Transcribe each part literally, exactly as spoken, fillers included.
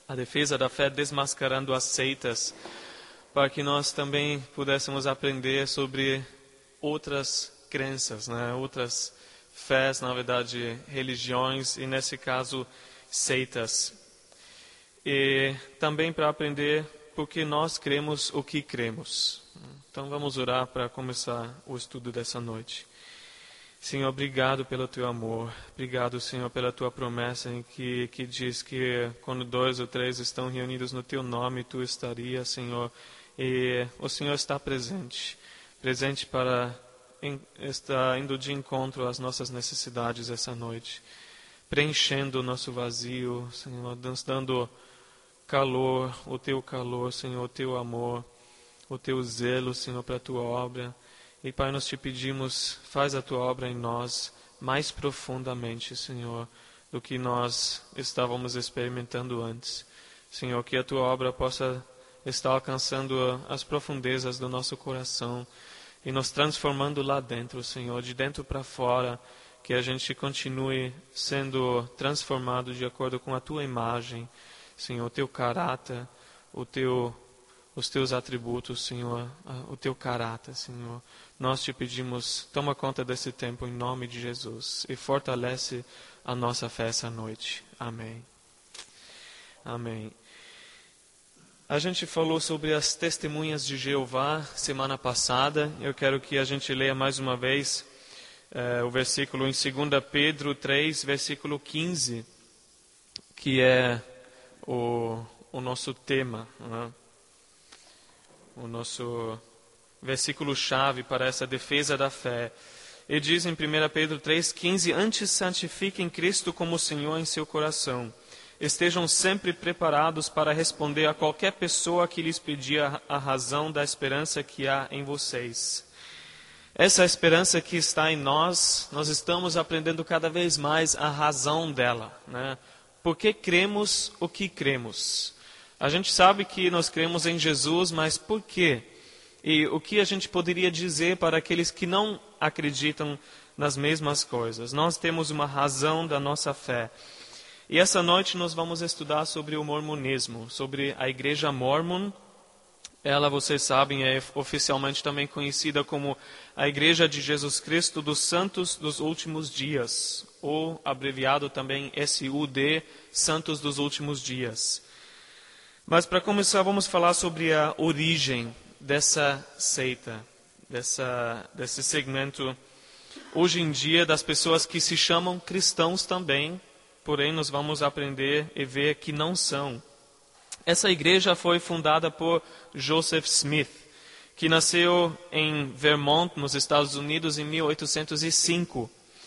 a defesa da fé desmascarando as seitas, para que nós também pudéssemos aprender sobre outras crenças, né? Outras fés, na verdade, religiões, e nesse caso, seitas. E também para aprender porque nós cremos o que cremos. Então vamos orar para começar o estudo dessa noite. Senhor, obrigado pelo Teu amor. Obrigado, Senhor, pela Tua promessa em que, que diz que quando dois ou três estão reunidos no Teu nome, Tu estarias, Senhor. E o Senhor está presente. Presente para em, estar indo de encontro às nossas necessidades essa noite. Preenchendo o nosso vazio, Senhor, nos dando calor, o Teu calor, Senhor, o Teu amor, o Teu zelo, Senhor, para a Tua obra. E, Pai, nós te pedimos, faz a Tua obra em nós mais profundamente, Senhor, do que nós estávamos experimentando antes. Senhor, que a Tua obra possa estar alcançando as profundezas do nosso coração e nos transformando lá dentro, Senhor, de dentro para fora, que a gente continue sendo transformado de acordo com a Tua imagem, Senhor, o Teu caráter, o Teu os Teus atributos, Senhor, o Teu caráter, Senhor. Nós te pedimos, toma conta desse tempo em nome de Jesus e fortalece a nossa fé essa noite. Amém. Amém. A gente falou sobre as testemunhas de Jeová semana passada. Eu quero que a gente leia mais uma vez eh, o versículo em dois Pedro três, versículo quinze, que é o, o nosso tema, né? O nosso versículo-chave para essa defesa da fé. Ele diz em primeira Pedro três, quinze, antes santifiquem Cristo como Senhor em seu coração. Estejam sempre preparados para responder a qualquer pessoa que lhes pedir a razão da esperança que há em vocês. Essa esperança que está em nós, nós estamos aprendendo cada vez mais a razão dela, né? Por que cremos o que cremos? A gente sabe que nós cremos em Jesus, mas por quê? E o que a gente poderia dizer para aqueles que não acreditam nas mesmas coisas? Nós temos uma razão da nossa fé. E essa noite nós vamos estudar sobre o mormonismo, sobre a Igreja Mórmon. Ela, vocês sabem, é oficialmente também conhecida como a Igreja de Jesus Cristo dos Santos dos Últimos Dias, ou abreviado também S U D, Santos dos Últimos Dias. Mas para começar, vamos falar sobre a origem dessa seita, dessa, desse segmento, hoje em dia, das pessoas que se chamam cristãos também, porém nós vamos aprender e ver que não são. Essa igreja foi fundada por Joseph Smith, que nasceu em Vermont, nos Estados Unidos, em mil oitocentos e cinco.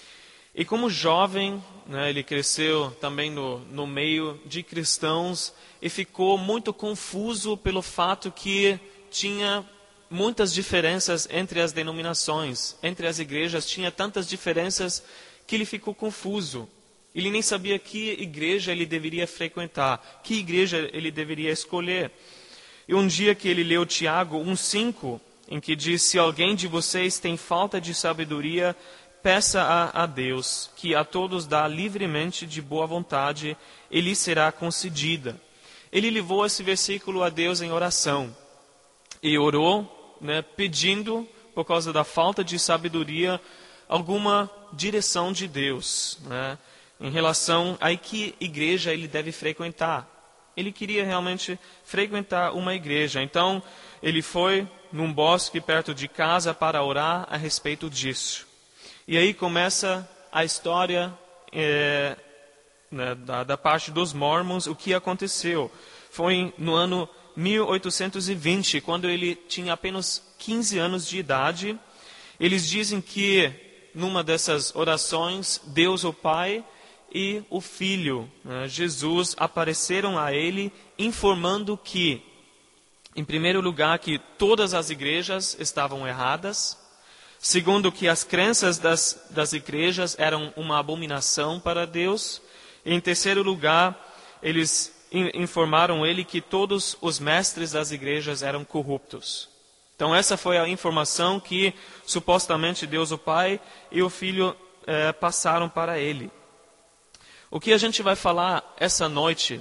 E como jovem, né, ele cresceu também no, no meio de cristãos e ficou muito confuso pelo fato que tinha muitas diferenças entre as denominações, entre as igrejas, tinha tantas diferenças que ele ficou confuso. Ele nem sabia que igreja ele deveria frequentar, que igreja ele deveria escolher. E um dia que ele leu Tiago um, cinco, em que diz, se alguém de vocês tem falta de sabedoria, peça a, a Deus, que a todos dá livremente de boa vontade, e lhe será concedida. Ele levou esse versículo a Deus em oração. E orou, né, pedindo, por causa da falta de sabedoria, alguma direção de Deus, né, em relação a que igreja ele deve frequentar. Ele queria realmente frequentar uma igreja. Então, ele foi num bosque perto de casa para orar a respeito disso. E aí começa a história é, né, da, da parte dos Mormons, o que aconteceu. Foi no ano mil oitocentos e vinte, quando ele tinha apenas quinze anos de idade. Eles dizem que, numa dessas orações, Deus, o Pai, e o Filho, né, Jesus, apareceram a ele, informando que, em primeiro lugar, que todas as igrejas estavam erradas. Segundo, que as crenças das, das igrejas eram uma abominação para Deus. E, em terceiro lugar, eles informaram ele que todos os mestres das igrejas eram corruptos. Então, essa foi a informação que, supostamente, Deus, o Pai e o Filho eh, passaram para ele. O que a gente vai falar essa noite,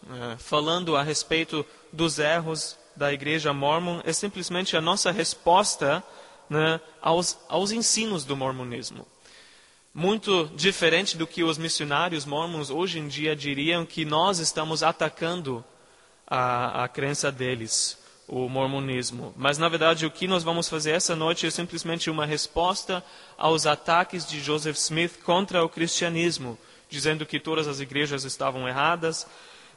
uh, falando a respeito dos erros da Igreja Mormon é simplesmente a nossa resposta, né, aos, aos ensinos do mormonismo. Muito diferente do que os missionários mormons hoje em dia diriam, que nós estamos atacando a, a crença deles, o mormonismo. Mas, na verdade, o que nós vamos fazer essa noite é simplesmente uma resposta aos ataques de Joseph Smith contra o cristianismo, dizendo que todas as igrejas estavam erradas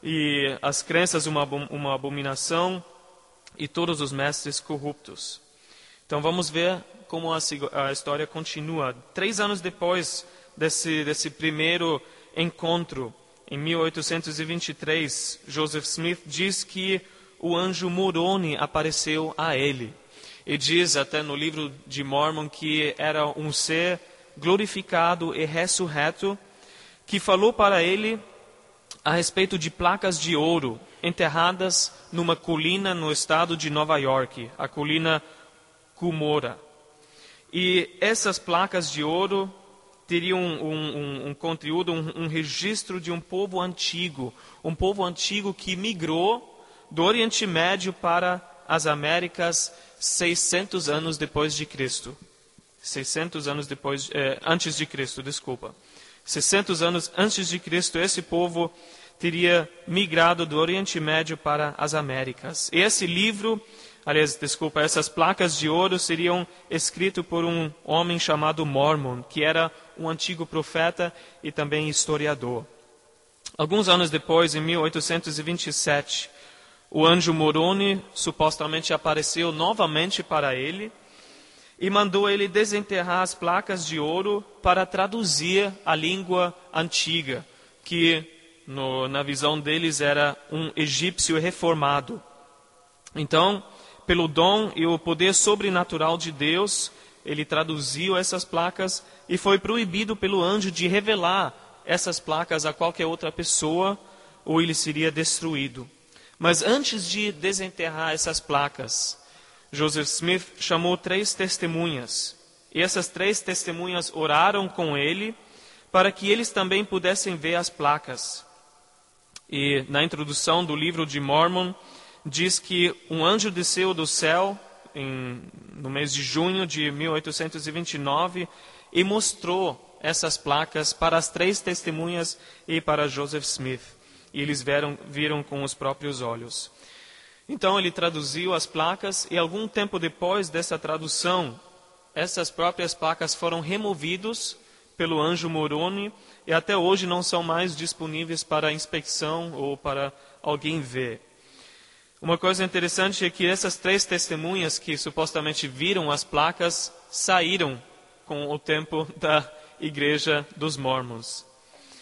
e as crenças uma, uma abominação e todos os mestres corruptos. Então, vamos ver como a, a história continua. Três anos depois desse, desse primeiro encontro, em mil oitocentos e vinte e três, Joseph Smith diz que o anjo Moroni apareceu a ele. E diz até no livro de Mormon que era um ser glorificado e ressurreto, que falou para ele a respeito de placas de ouro enterradas numa colina no estado de Nova York, a colina Cumorah. E essas placas de ouro teriam um, um, um conteúdo, um, um registro de um povo antigo, um povo antigo que migrou do Oriente Médio para as Américas seiscentos anos depois de Cristo. seiscentos anos depois, eh, antes de Cristo, desculpa. seiscentos anos antes de Cristo, esse povo teria migrado do Oriente Médio para as Américas. E esse livro, aliás, desculpa, essas placas de ouro seriam escritas por um homem chamado Mormon, que era um antigo profeta e também historiador. Alguns anos depois, em mil oitocentos e vinte e sete, o anjo Moroni supostamente apareceu novamente para ele e mandou ele desenterrar as placas de ouro para traduzir a língua antiga, que no, na visão deles era um egípcio reformado. Então, pelo dom e o poder sobrenatural de Deus, ele traduziu essas placas e foi proibido pelo anjo de revelar essas placas a qualquer outra pessoa, ou ele seria destruído. Mas antes de desenterrar essas placas, Joseph Smith chamou três testemunhas. E essas três testemunhas oraram com ele para que eles também pudessem ver as placas. E na introdução do livro de Mormon, diz que um anjo desceu do céu em, no mês de junho de mil oitocentos e vinte e nove e mostrou essas placas para as três testemunhas e para Joseph Smith. E eles viram, viram com os próprios olhos. Então ele traduziu as placas e algum tempo depois dessa tradução, essas próprias placas foram removidas pelo anjo Moroni e até hoje não são mais disponíveis para inspeção ou para alguém ver. Uma coisa interessante é que essas três testemunhas que supostamente viram as placas saíram com o tempo da Igreja dos Mormons.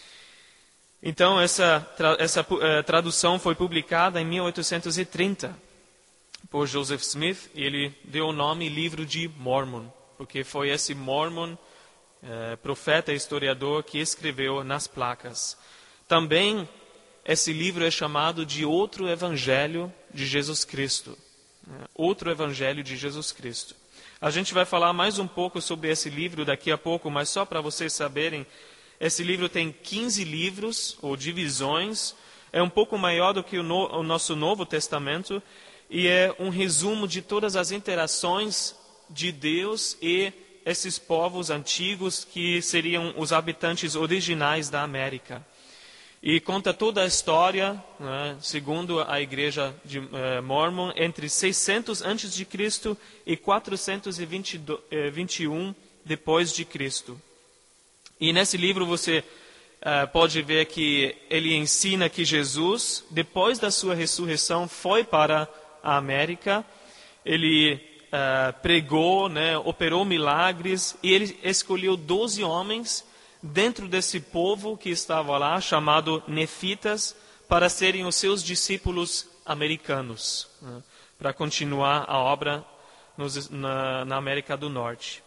Então, essa, essa uh, tradução foi publicada em mil oitocentos e trinta por Joseph Smith e ele deu o nome Livro de Mormon, porque foi esse Mormon, uh, profeta e historiador, que escreveu nas placas. Também, esse livro é chamado de Outro Evangelho de Jesus Cristo. Uh, Outro Evangelho de Jesus Cristo. A gente vai falar mais um pouco sobre esse livro daqui a pouco, mas só para vocês saberem, esse livro tem quinze livros, ou divisões, é um pouco maior do que o, no, o nosso Novo Testamento, e é um resumo de todas as interações de Deus e esses povos antigos que seriam os habitantes originais da América. E conta toda a história, né, segundo a Igreja de eh, Mormon, entre seiscentos antes de Cristo e quatrocentos e vinte e um depois de Cristo. E nesse livro você uh, pode ver que ele ensina que Jesus, depois da sua ressurreição, foi para a América. Ele uh, pregou, né, operou milagres e ele escolheu doze homens dentro desse povo que estava lá, chamado Nefitas, para serem os seus discípulos americanos, né, para continuar a obra nos, na, na América do Norte.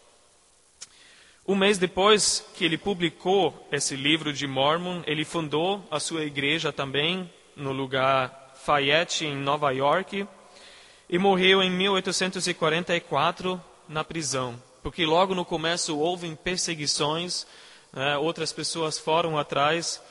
Um mês depois que ele publicou esse livro de Mormon, ele fundou a sua igreja também no lugar Fayette, em Nova York, e morreu em mil oitocentos e quarenta e quatro na prisão, porque logo no começo houve perseguições, né, outras pessoas foram atrás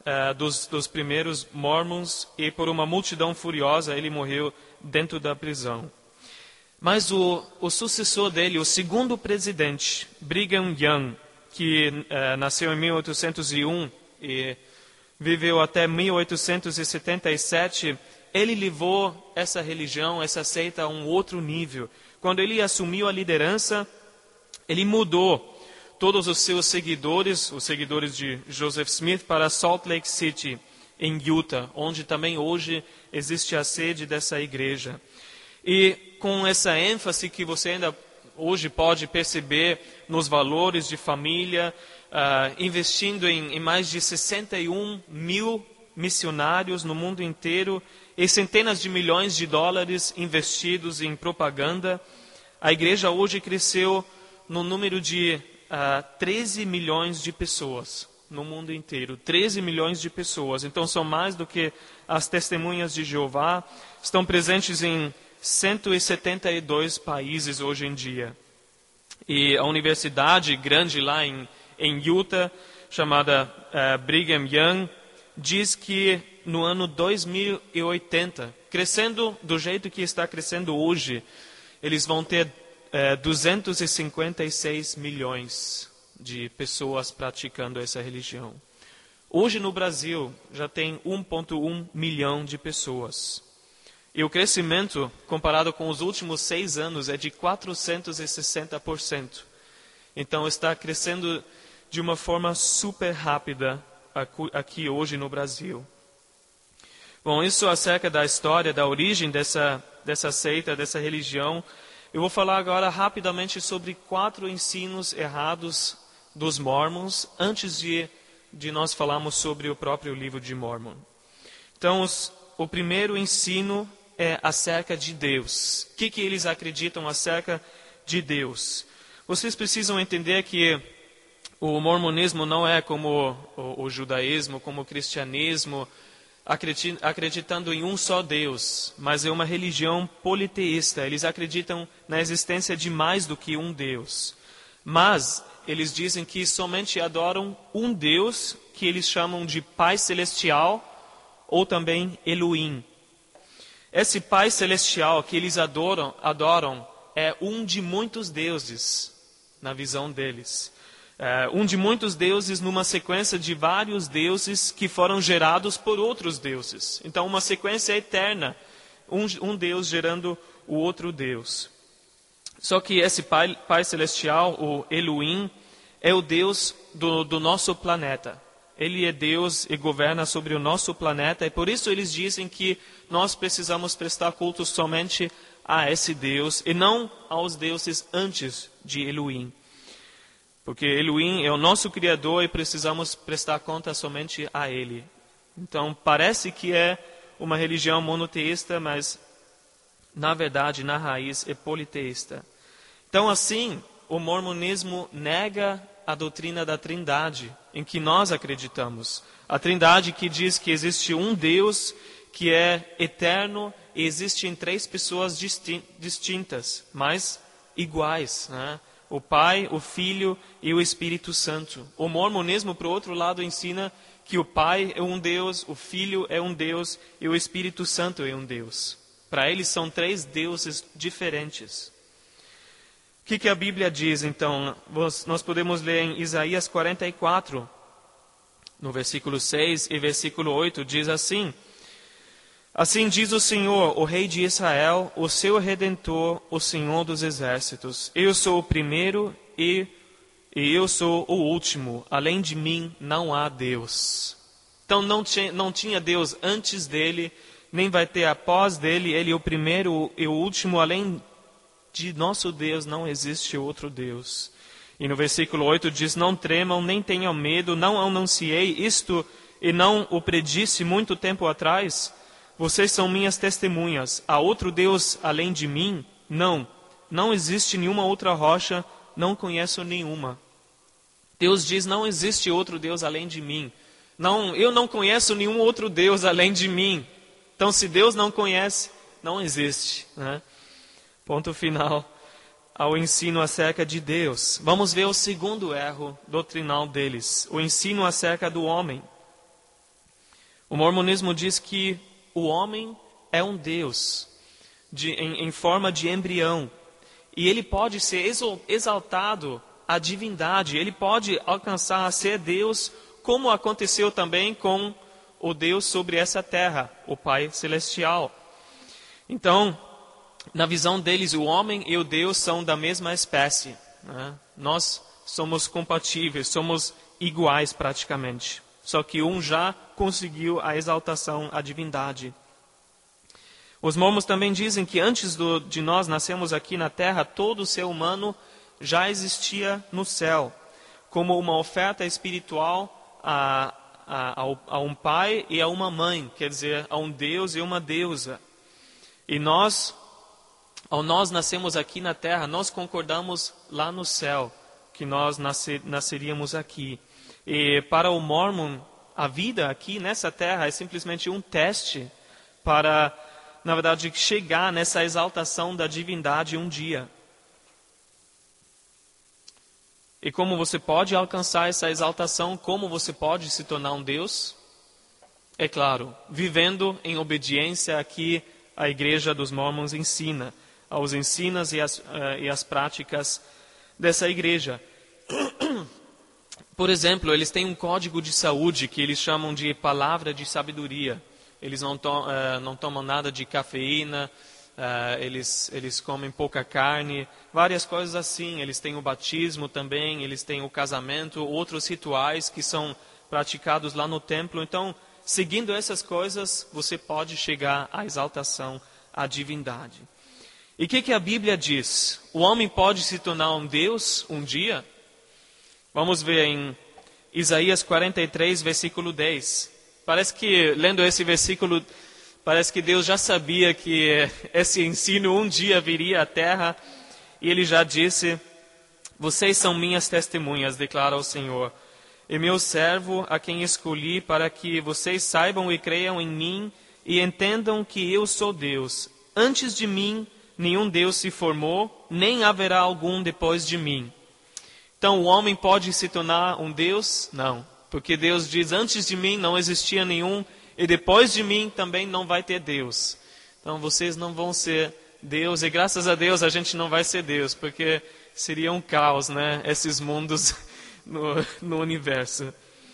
uh, dos, dos primeiros mormons e por uma multidão furiosa ele morreu dentro da prisão. Mas o, o sucessor dele, o segundo presidente, Brigham Young, que uh, nasceu em mil oitocentos e um e viveu até mil oitocentos e setenta e sete, ele levou essa religião, essa seita a um outro nível. Quando ele assumiu a liderança, ele mudou todos os seus seguidores, os seguidores de Joseph Smith, para Salt Lake City, em Utah, onde também hoje existe a sede dessa igreja. E com essa ênfase que você ainda hoje pode perceber nos valores de família, uh, investindo em, em mais de sessenta e um mil missionários no mundo inteiro e centenas de milhões de dólares investidos em propaganda, a igreja hoje cresceu no número de uh, treze milhões de pessoas no mundo inteiro. treze milhões de pessoas. Então são mais do que as testemunhas de Jeová. Estão presentes em cento e setenta e dois países hoje em dia. E a universidade grande lá em, em Utah, chamada uh, Brigham Young, diz que no ano dois mil e oitenta, crescendo do jeito que está crescendo hoje, eles vão ter uh, duzentos e cinquenta e seis milhões de pessoas praticando essa religião. Hoje no Brasil já tem um vírgula um milhão de pessoas. E o crescimento, comparado com os últimos seis anos, é de quatrocentos e sessenta por cento. Então está crescendo de uma forma super rápida aqui hoje no Brasil. Bom, isso acerca da história, da origem dessa, dessa seita, dessa religião. Eu vou falar agora rapidamente sobre quatro ensinos errados dos Mormons, antes de, de nós falarmos sobre o próprio livro de Mormon. Então, os, o primeiro ensino é acerca de Deus. O que, que eles acreditam acerca de Deus? Vocês precisam entender que o mormonismo não é como o, o judaísmo, como o cristianismo, acreditando em um só Deus, mas é uma religião politeísta. Eles acreditam na existência de mais do que um Deus. Mas eles dizem que somente adoram um Deus, que eles chamam de Pai Celestial, ou também Elohim. Esse Pai Celestial que eles adoram, adoram é um de muitos deuses, na visão deles. É um de muitos deuses numa sequência de vários deuses que foram gerados por outros deuses. Então, uma sequência eterna, um, um Deus gerando o outro Deus. Só que esse Pai, Pai Celestial, o Elohim, é o Deus do, do nosso planeta. Ele é Deus e governa sobre o nosso planeta, e por isso eles dizem que nós precisamos prestar culto somente a esse Deus e não aos deuses antes de Elohim. Porque Elohim é o nosso Criador e precisamos prestar conta somente a Ele. Então, parece que é uma religião monoteísta, mas, na verdade, na raiz, é politeísta. Então, assim, o mormonismo nega a doutrina da Trindade, em que nós acreditamos. A Trindade que diz que existe um Deus que é eterno e existe em três pessoas distintas, mas iguais, né? O Pai, o Filho e o Espírito Santo. O mormonismo, por outro lado, ensina que o Pai é um Deus, o Filho é um Deus e o Espírito Santo é um Deus. Para eles são três deuses diferentes. O que, que a Bíblia diz, então? Nós podemos ler em Isaías quarenta e quatro, no versículo seis e versículo oito, diz assim: Assim diz o Senhor, o Rei de Israel, o seu Redentor, o Senhor dos Exércitos. Eu sou o primeiro e, e eu sou o último. Além de mim não há Deus. Então não tinha, não tinha Deus antes dele, nem vai ter após dele. Ele é o primeiro e o último. Além de nosso Deus não existe outro Deus. E no versículo oito diz: Não tremam, nem tenham medo, não anunciei isto e não o predisse muito tempo atrás? Vocês são minhas testemunhas. Há outro Deus além de mim? Não. Não existe nenhuma outra rocha, não conheço nenhuma. Deus diz, não existe outro Deus além de mim. Não, eu não conheço nenhum outro Deus além de mim. Então, se Deus não conhece, não existe, né? Ponto final ao ensino acerca de Deus. Vamos ver o segundo erro doutrinal deles. O ensino acerca do homem. O mormonismo diz que o homem é um Deus de, em, em forma de embrião. E ele pode ser exaltado à divindade, ele pode alcançar a ser Deus, como aconteceu também com o Deus sobre essa terra, o Pai Celestial. Então, na visão deles, o homem e o Deus são da mesma espécie, né? Nós somos compatíveis, somos iguais praticamente. Só que um já conseguiu a exaltação à divindade. Os mormons também dizem que antes do, de nós nascermos aqui na terra, todo ser humano já existia no céu, como uma oferta espiritual a, a, a, a um pai e a uma mãe, quer dizer, a um Deus e uma deusa. E nós, ao nós nascermos aqui na terra, nós concordamos lá no céu que nós nascer, nasceríamos aqui. E para o mormon, a vida aqui nessa terra é simplesmente um teste para, na verdade, chegar nessa exaltação da divindade um dia. E como você pode alcançar essa exaltação, como você pode se tornar um Deus? É claro, vivendo em obediência aqui a Igreja dos Mormons ensina, aos ensinos e as, uh, e as práticas dessa igreja. Por exemplo, eles têm um código de saúde que eles chamam de palavra de sabedoria. Eles não, to, uh, não tomam nada de cafeína, uh, eles, eles comem pouca carne, várias coisas assim. Eles têm o batismo também, eles têm o casamento, outros rituais que são praticados lá no templo. Então, seguindo essas coisas, você pode chegar à exaltação, à divindade. E o que, que a Bíblia diz? O homem pode se tornar um Deus um dia? Vamos ver em Isaías quarenta e três, versículo dez. Parece que, lendo esse versículo, parece que Deus já sabia que esse ensino um dia viria à terra. E Ele já disse, vocês são minhas testemunhas, declara o Senhor. E meu servo, a quem escolhi, para que vocês saibam e creiam em mim e entendam que eu sou Deus. Antes de mim, nenhum Deus se formou, nem haverá algum depois de mim. Então, o homem pode se tornar um Deus? Não. Porque Deus diz, antes de mim não existia nenhum, e depois de mim também não vai ter Deus. Então, vocês não vão ser Deus, e graças a Deus a gente não vai ser Deus, porque seria um caos, né? Esses mundos no, no universo.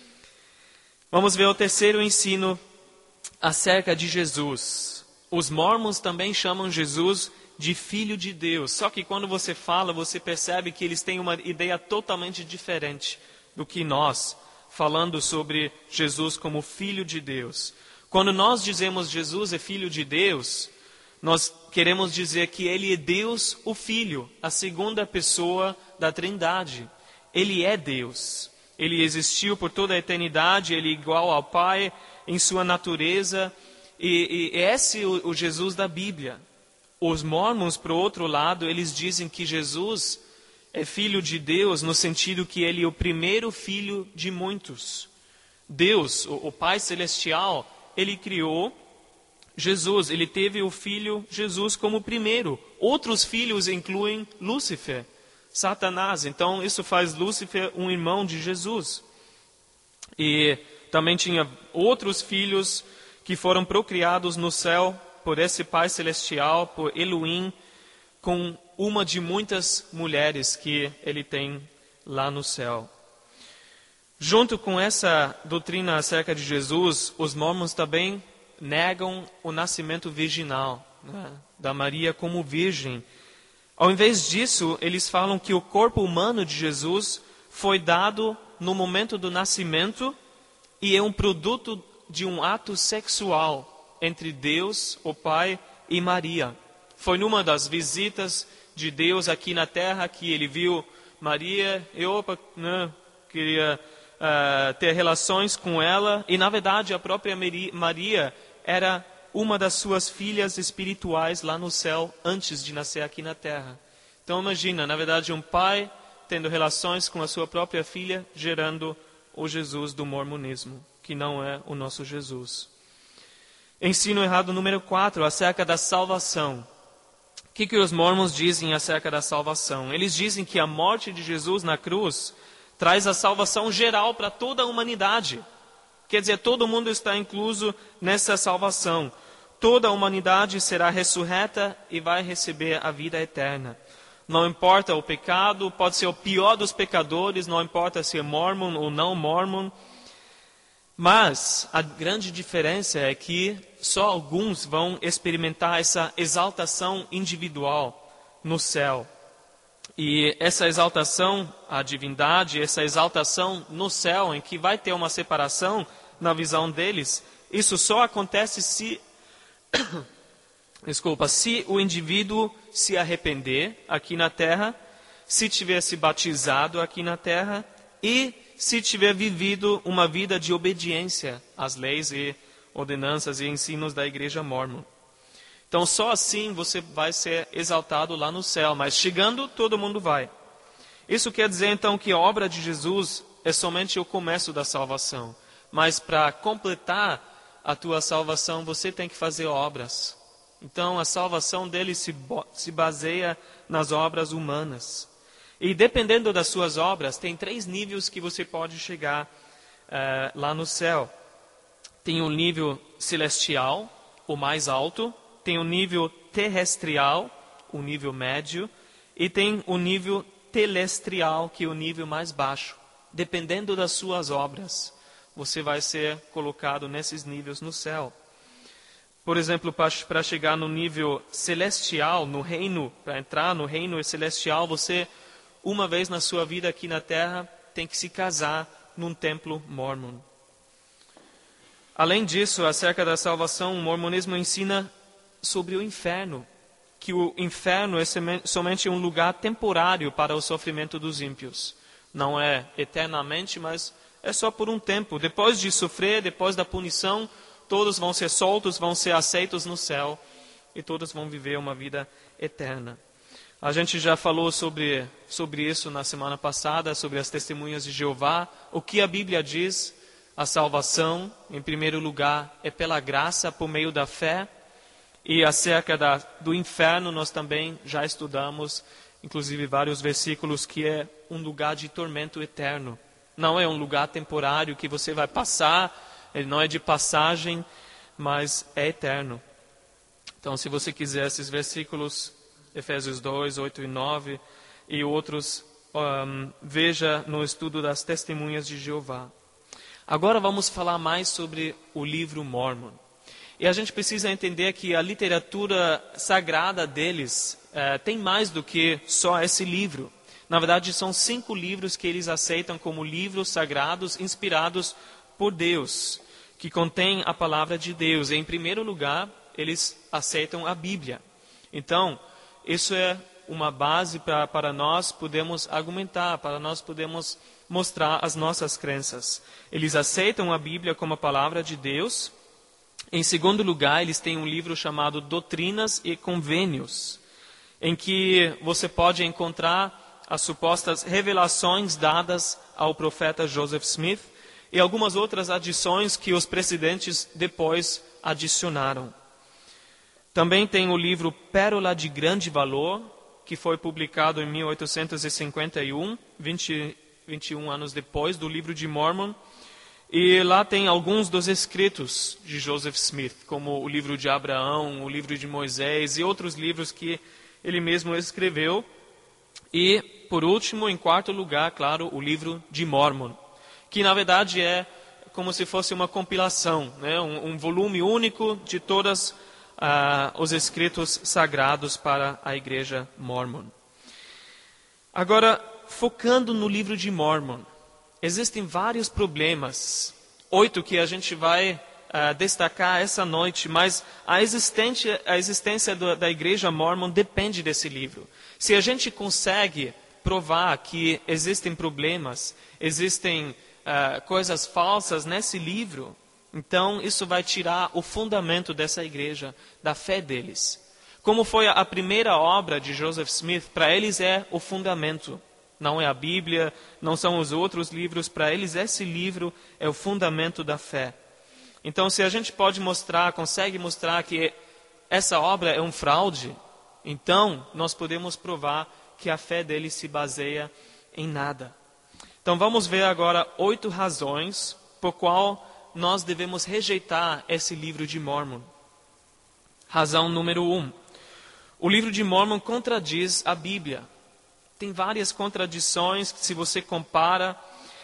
Vamos ver o terceiro ensino acerca de Jesus. Os mormons também chamam Jesus de Filho de Deus. Só que quando você fala, você percebe que eles têm uma ideia totalmente diferente do que nós, falando sobre Jesus como Filho de Deus. Quando nós dizemos Jesus é Filho de Deus, nós queremos dizer que Ele é Deus, o Filho, a segunda pessoa da Trindade. Ele é Deus. Ele existiu por toda a eternidade, Ele é igual ao Pai em sua natureza. E, e esse é o, o Jesus da Bíblia. Os mormons, por outro lado, eles dizem que Jesus é filho de Deus no sentido que ele é o primeiro filho de muitos. Deus, o, o Pai Celestial, ele criou Jesus, ele teve o filho Jesus como primeiro. Outros filhos incluem Lúcifer, Satanás. Então, isso faz Lúcifer um irmão de Jesus. E também tinha outros filhos que foram procriados no céu por esse Pai Celestial, por Elohim, com uma de muitas mulheres que ele tem lá no céu. Junto com essa doutrina acerca de Jesus, os mormons também negam o nascimento virginal, né, da Maria como virgem. Ao invés disso, eles falam que o corpo humano de Jesus foi dado no momento do nascimento e é um produto de um ato sexual entre Deus, o Pai, e Maria. Foi numa das visitas de Deus aqui na terra que ele viu Maria e opa, né, queria uh, ter relações com ela. E na verdade a própria Maria era uma das suas filhas espirituais lá no céu antes de nascer aqui na terra. Então imagina, na verdade um pai tendo relações com a sua própria filha, gerando o Jesus do mormonismo, que não é o nosso Jesus. Ensino errado número quatro, acerca da salvação. O que, que os mormons dizem acerca da salvação? Eles dizem que a morte de Jesus na cruz traz a salvação geral para toda a humanidade. Quer dizer, todo mundo está incluso nessa salvação. Toda a humanidade será ressurreta e vai receber a vida eterna. Não importa o pecado, pode ser o pior dos pecadores, não importa se é mormon ou não mormon. Mas a grande diferença é que só alguns vão experimentar essa exaltação individual no céu. E essa exaltação à divindade, essa exaltação no céu, em que vai ter uma separação na visão deles, isso só acontece se, desculpa, se o indivíduo se arrepender aqui na terra, se tiver se batizado aqui na terra e se tiver vivido uma vida de obediência às leis e ordenanças e ensinos da igreja mórmon. Então, só assim você vai ser exaltado lá no céu, mas chegando, todo mundo vai. Isso quer dizer, então, que a obra de Jesus é somente o começo da salvação. Mas para completar a tua salvação, você tem que fazer obras. Então, a salvação dele se, se baseia nas obras humanas. E dependendo das suas obras, tem três níveis que você pode chegar uh, lá no céu. Tem o nível celestial, o mais alto. Tem o nível terrestrial, o nível médio. E tem o nível telestrial, que é o nível mais baixo. Dependendo das suas obras, você vai ser colocado nesses níveis no céu. Por exemplo, para chegar no nível celestial, no reino, para entrar no reino celestial, você, uma vez na sua vida aqui na terra, tem que se casar num templo mórmon. Além disso, acerca da salvação, o mormonismo ensina sobre o inferno, que o inferno é somente um lugar temporário para o sofrimento dos ímpios. Não é eternamente, mas é só por um tempo. Depois de sofrer, depois da punição, todos vão ser soltos, vão ser aceitos no céu e todos vão viver uma vida eterna. A gente já falou sobre, sobre isso na semana passada, sobre as testemunhas de Jeová. O que a Bíblia diz? A salvação, em primeiro lugar, é pela graça, por meio da fé. E acerca da, do inferno, nós também já estudamos, inclusive vários versículos, que é um lugar de tormento eterno. Não é um lugar temporário que você vai passar, ele não é de passagem, mas é eterno. Então, se você quiser esses versículos, Efésios dois, oito e nove, e outros, um, veja no estudo das testemunhas de Jeová. Agora vamos falar mais sobre o livro Mórmon. E a gente precisa entender que a literatura sagrada deles eh, tem mais do que só esse livro. Na verdade, são cinco livros que eles aceitam como livros sagrados inspirados por Deus, que contêm a palavra de Deus. E, em primeiro lugar, eles aceitam a Bíblia. Então, isso é uma base pra, para nós podermos argumentar, para nós podermos mostrar as nossas crenças. Eles aceitam a Bíblia como a palavra de Deus. Em segundo lugar, eles têm um livro chamado Doutrinas e Convênios, em que você pode encontrar as supostas revelações dadas ao profeta Joseph Smith e algumas outras adições que os presidentes depois adicionaram. Também tem o livro Pérola de Grande Valor, que foi publicado em mil oitocentos e cinquenta e um, vinte, vinte e um anos depois do livro de Mórmon. E lá tem alguns dos escritos de Joseph Smith, como o livro de Abraão, o livro de Moisés e outros livros que ele mesmo escreveu. E, por último, em quarto lugar, claro, o livro de Mórmon, que na verdade é como se fosse uma compilação, né? um, um volume único de todos uh, os escritos sagrados para a igreja Mórmon. Agora, focando no livro de Mórmon, existem vários problemas, oito que a gente vai uh, destacar essa noite, mas a existência, a existência do, da igreja mórmon depende desse livro. Se a gente consegue provar que existem problemas, existem uh, coisas falsas nesse livro, então isso vai tirar o fundamento dessa igreja, da fé deles. Como foi a primeira obra de Joseph Smith, para eles é o fundamento. Não é a Bíblia, não são os outros livros. Para eles, esse livro é o fundamento da fé. Então, se a gente pode mostrar, consegue mostrar que essa obra é um fraude, então nós podemos provar que a fé deles se baseia em nada. Então, vamos ver agora oito razões por qual nós devemos rejeitar esse livro de Mórmon? Razão número um. O livro de Mórmon contradiz a Bíblia. Tem várias contradições se você compara.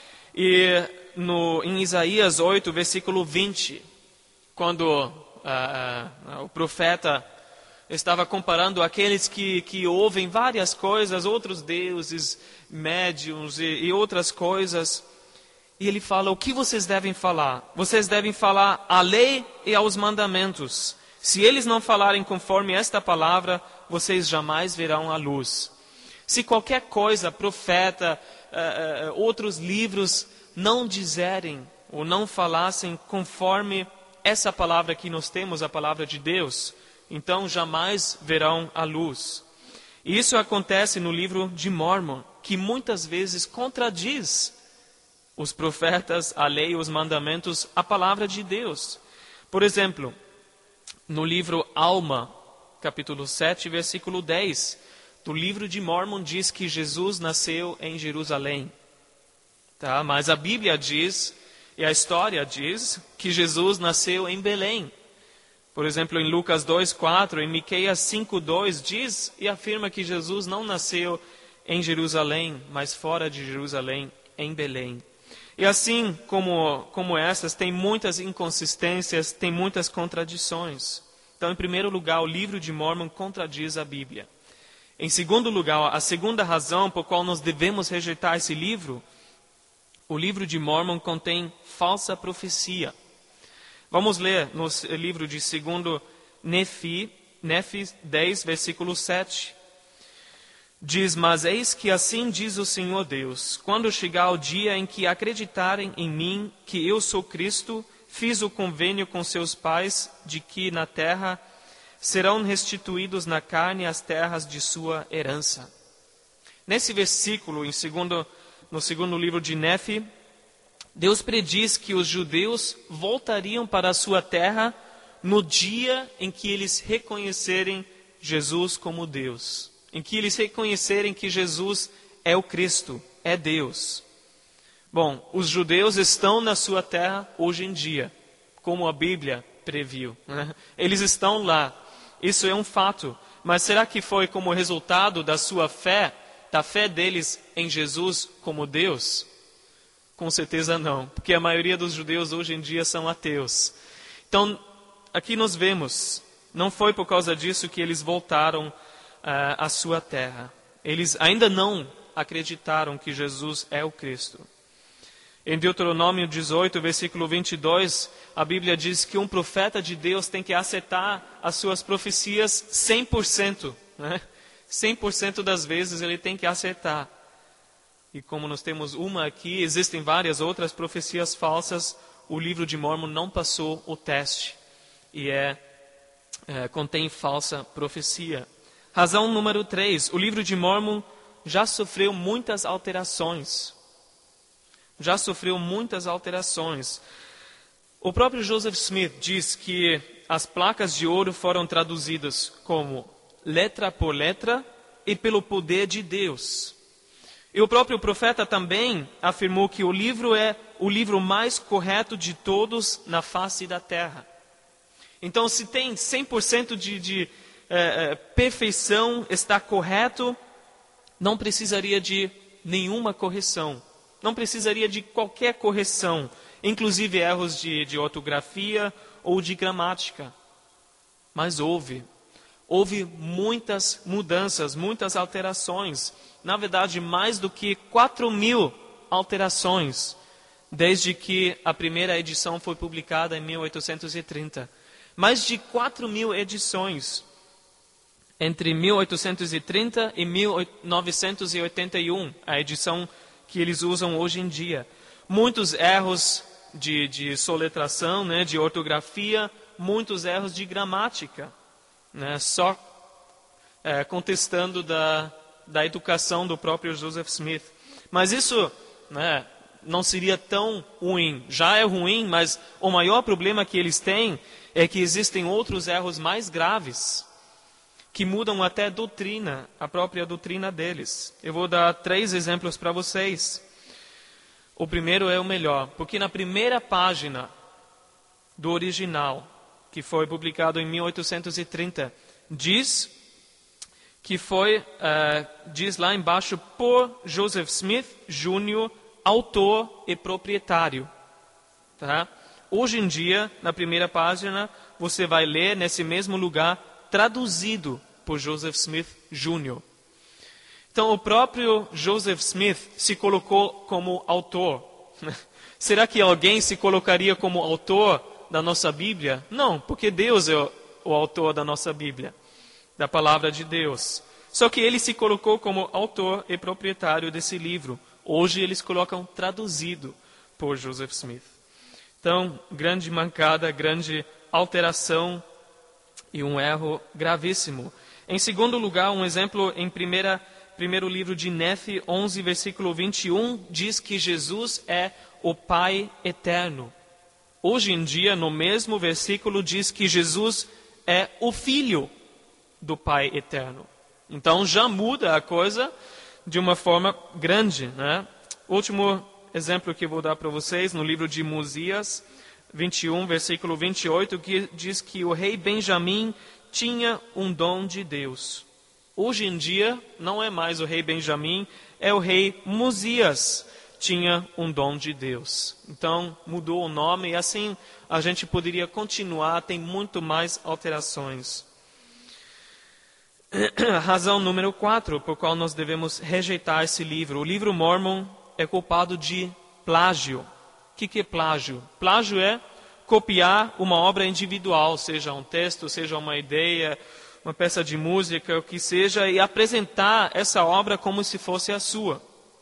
E no, em Isaías oito, versículo vinte, quando uh, uh, o profeta estava comparando aqueles que, que ouvem várias coisas, outros deuses, médiuns e, e outras coisas, e ele fala: o que vocês devem falar? Vocês devem falar a lei e aos mandamentos. Se eles não falarem conforme esta palavra, vocês jamais verão a luz. Se qualquer coisa, profeta, uh, uh, outros livros, não dizerem ou não falassem conforme essa palavra que nós temos, a palavra de Deus, então jamais verão a luz. E isso acontece no livro de Mórmon, que muitas vezes contradiz os profetas, a lei, os mandamentos, a palavra de Deus. Por exemplo, no livro Alma, capítulo sete, versículo dez, do livro de Mórmon diz que Jesus nasceu em Jerusalém. Tá? Mas a Bíblia diz, e a história diz, que Jesus nasceu em Belém. Por exemplo, em Lucas dois, quatro, em Miqueias cinco, dois, diz e afirma que Jesus não nasceu em Jerusalém, mas fora de Jerusalém, em Belém. E assim como, como essas, tem muitas inconsistências, tem muitas contradições. Então, em primeiro lugar, o livro de Mórmon contradiz a Bíblia. Em segundo lugar, a segunda razão por qual nós devemos rejeitar esse livro, o livro de Mórmon contém falsa profecia. Vamos ler no livro de segundo Nefi, Nefi dez, versículo sete. Diz: mas eis que assim diz o Senhor Deus, quando chegar o dia em que acreditarem em mim, que eu sou Cristo, fiz o convênio com seus pais, de que na terra serão restituídos na carne as terras de sua herança. Nesse versículo, em segundo, no segundo livro de Nefi, Deus prediz que os judeus voltariam para a sua terra no dia em que eles reconhecerem Jesus como Deus. Em que eles reconhecerem que Jesus é o Cristo, é Deus. Bom, os judeus estão na sua terra hoje em dia, como a Bíblia previu, né? Eles estão lá, isso é um fato. Mas será que foi como resultado da sua fé, da fé deles em Jesus como Deus? Com certeza não, porque a maioria dos judeus hoje em dia são ateus. Então, aqui nós vemos, não foi por causa disso que eles voltaram uh, à sua terra. Eles ainda não acreditaram que Jesus é o Cristo. Em Deuteronômio dezoito, versículo vinte e dois, a Bíblia diz que um profeta de Deus tem que acertar as suas profecias cem por cento. Né? cem por cento das vezes ele tem que acertar. E como nós temos uma aqui, existem várias outras profecias falsas, o livro de Mórmon não passou o teste. E é, é, contém falsa profecia. Razão número três, o livro de Mórmon já sofreu muitas alterações. Já sofreu muitas alterações. O próprio Joseph Smith diz que as placas de ouro foram traduzidas como letra por letra e pelo poder de Deus. E o próprio profeta também afirmou que o livro é o livro mais correto de todos na face da terra. Então, se tem cem por cento de, de é, é, perfeição, está correto, não precisaria de nenhuma correção. Não precisaria de qualquer correção, inclusive erros de, de ortografia ou de gramática. Mas houve. Houve muitas mudanças, muitas alterações. Na verdade, mais do que quatro mil alterações, desde que a primeira edição foi publicada em mil oitocentos e trinta. Mais de quatro mil edições entre mil oitocentos e trinta e mil novecentos e oitenta e um, a edição que eles usam hoje em dia. Muitos erros de, de soletração, né, de ortografia, muitos erros de gramática, né, só é, contestando da, da educação do próprio Joseph Smith. Mas isso, né, não seria tão ruim. Já é ruim, mas o maior problema que eles têm é que existem outros erros mais graves, que mudam até a doutrina, a própria doutrina deles. Eu vou dar três exemplos para vocês. O primeiro é o melhor, porque na primeira página do original, que foi publicado em mil oitocentos e trinta, diz que foi, uh, diz lá embaixo, por Joseph Smith Júnior, autor e proprietário. Tá? Hoje em dia, na primeira página, você vai ler nesse mesmo lugar, traduzido por Joseph Smith Júnior Então, o próprio Joseph Smith se colocou como autor. Será que alguém se colocaria como autor da nossa Bíblia? Não, porque Deus é o, o autor da nossa Bíblia, da palavra de Deus. Só que ele se colocou como autor e proprietário desse livro. Hoje eles colocam traduzido por Joseph Smith. Então, grande mancada, grande alteração e um erro gravíssimo. Em segundo lugar, um exemplo em primeira, primeiro livro de Nefe, onze, versículo vinte e um, diz que Jesus é o Pai eterno. Hoje em dia, no mesmo versículo, diz que Jesus é o Filho do Pai eterno. Então, já muda a coisa de uma forma grande, né? Último exemplo que eu vou dar para vocês, no livro de Mosias, vinte e um, versículo vinte e oito, que diz que o rei Benjamim tinha um dom de Deus. Hoje em dia, não é mais o rei Benjamim, é o rei Mosias, tinha um dom de Deus. Então, mudou o nome e assim a gente poderia continuar, tem muito mais alterações. A razão número quatro, por qual nós devemos rejeitar esse livro. O livro Mormon é culpado de plágio. O que, que é plágio? Plágio é copiar uma obra individual, seja um texto, seja uma ideia, uma peça de música, o que seja, e apresentar essa obra como se fosse a sua.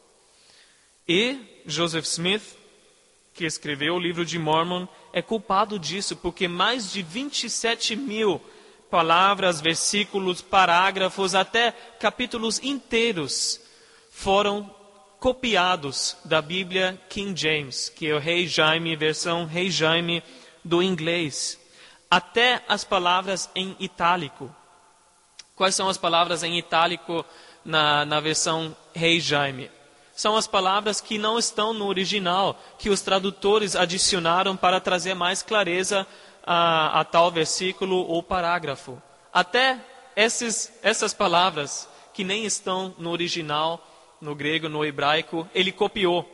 E Joseph Smith, que escreveu o livro de Mormon, é culpado disso, porque mais de vinte e sete mil palavras, versículos, parágrafos, até capítulos inteiros foram copiados da Bíblia King James, que é o Rei Jaime, versão Rei Jaime do inglês. Até as palavras em itálico. Quais são as palavras em itálico na, na versão Rei Jaime? São as palavras que não estão no original, que os tradutores adicionaram para trazer mais clareza a, a tal versículo ou parágrafo. Até esses, essas palavras que nem estão no original, no grego, no hebraico, ele copiou.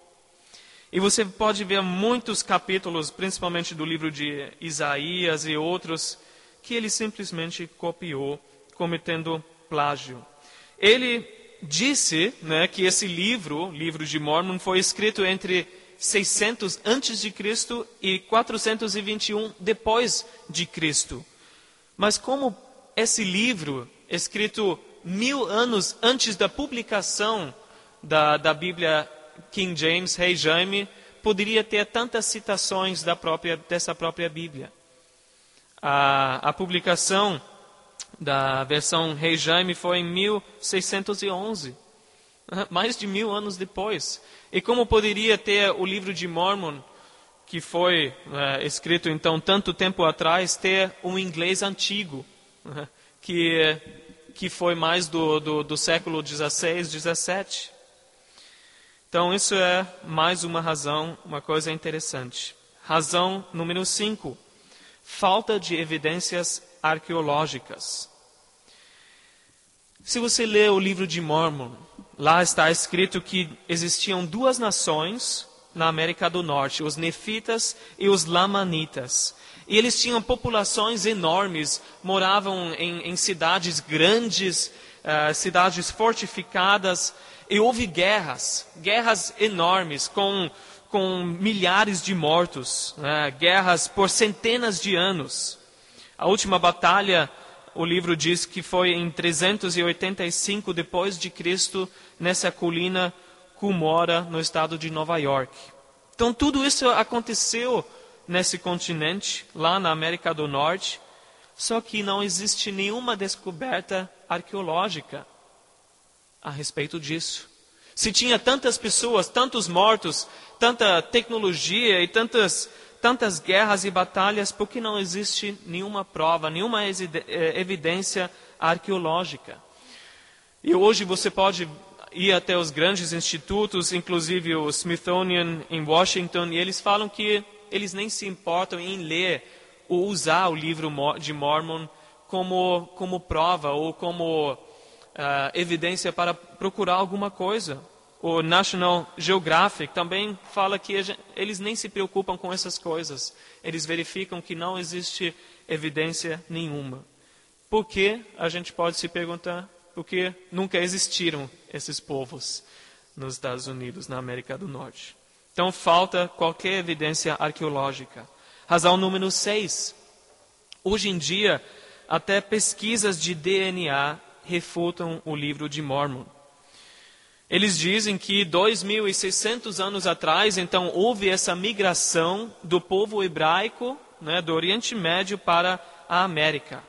E você pode ver muitos capítulos, principalmente do livro de Isaías e outros, que ele simplesmente copiou, cometendo plágio. Ele disse, né, que esse livro, livro de Mormon, foi escrito entre seiscentos antes de Cristo e quatrocentos e vinte e um depois de Cristo. Mas como esse livro, escrito mil anos antes da publicação da, da Bíblia King James, Rei Jaime, poderia ter tantas citações da própria, dessa própria Bíblia? A, a publicação da versão Rei Jaime foi em mil seiscentos e onze, mais de mil anos depois. E como poderia ter o livro de Mormon, que foi é, escrito então tanto tempo atrás, ter um inglês antigo, que, que foi mais do, do, do século dezesseis, dezessete? Então isso é mais uma razão, uma coisa interessante. Razão número cinco, falta de evidências arqueológicas. Se você lê o livro de Mormon, lá está escrito que existiam duas nações na América do Norte, os Nefitas e os Lamanitas. E eles tinham populações enormes, moravam em, em cidades grandes, uh, cidades fortificadas, e houve guerras, guerras enormes, com, com milhares de mortos, né? Guerras por centenas de anos. A última batalha, o livro diz que foi em trezentos e oitenta e cinco depois de Cristo, nessa colina Cumorah, no estado de Nova York. Então tudo isso aconteceu nesse continente, lá na América do Norte, só que não existe nenhuma descoberta arqueológica a respeito disso. Se tinha tantas pessoas, tantos mortos, tanta tecnologia e tantas, tantas guerras e batalhas, por que não existe nenhuma prova, nenhuma evidência arqueológica? E hoje você pode ir até os grandes institutos, inclusive o Smithsonian em Washington, e eles falam que eles nem se importam em ler ou usar o livro de Mormon como, como prova ou como uh, evidência para procurar alguma coisa. O National Geographic também fala que a gente, eles nem se preocupam com essas coisas. Eles verificam que não existe evidência nenhuma. Por que? A gente pode se perguntar. Porque nunca existiram esses povos nos Estados Unidos, na América do Norte. Então falta qualquer evidência arqueológica. Razão número seis. Hoje em dia, até pesquisas de D N A refutam o livro de Mormon. Eles dizem que dois mil e seiscentos anos atrás, então, houve essa migração do povo hebraico, né, do Oriente Médio para a América.